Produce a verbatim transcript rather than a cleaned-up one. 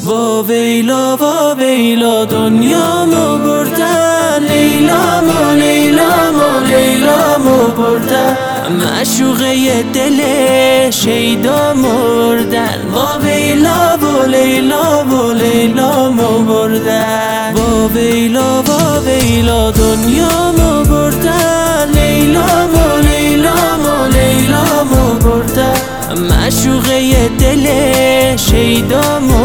وا ویلا وا ویلا دنیامو بردن، لیلامو لیلامو لیلامو بردن، معشوقه دل شیدا مردن. وا ویلا و لیلا و لیلامو بردن، وا ویلا وا ویلا دنیامو بردن، لیلامو لیلامو لیلامو بردن، معشوقه دل شیدا مردن.